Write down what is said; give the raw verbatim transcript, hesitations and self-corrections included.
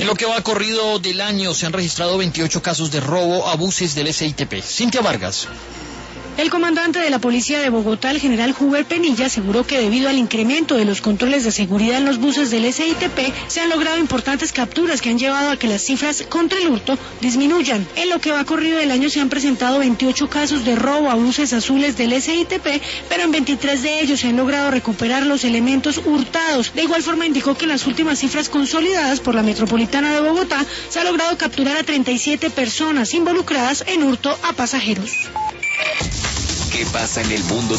En lo que va corrido del año se han registrado veintiocho casos de robo a buses del S I T P. Cintia Vargas. El comandante de la Policía de Bogotá, el general Huber Penilla, aseguró que debido al incremento de los controles de seguridad en los buses del S I T P, se han logrado importantes capturas que han llevado a que las cifras contra el hurto disminuyan. En lo que va corrido del año se han presentado veintiocho casos de robo a buses azules del S I T P, pero en veintitrés de ellos se han logrado recuperar los elementos hurtados. De igual forma indicó que en las últimas cifras consolidadas por la Metropolitana de Bogotá se ha logrado capturar a treinta y siete personas involucradas en hurto a pasajeros. ¿Qué pasa en el mundo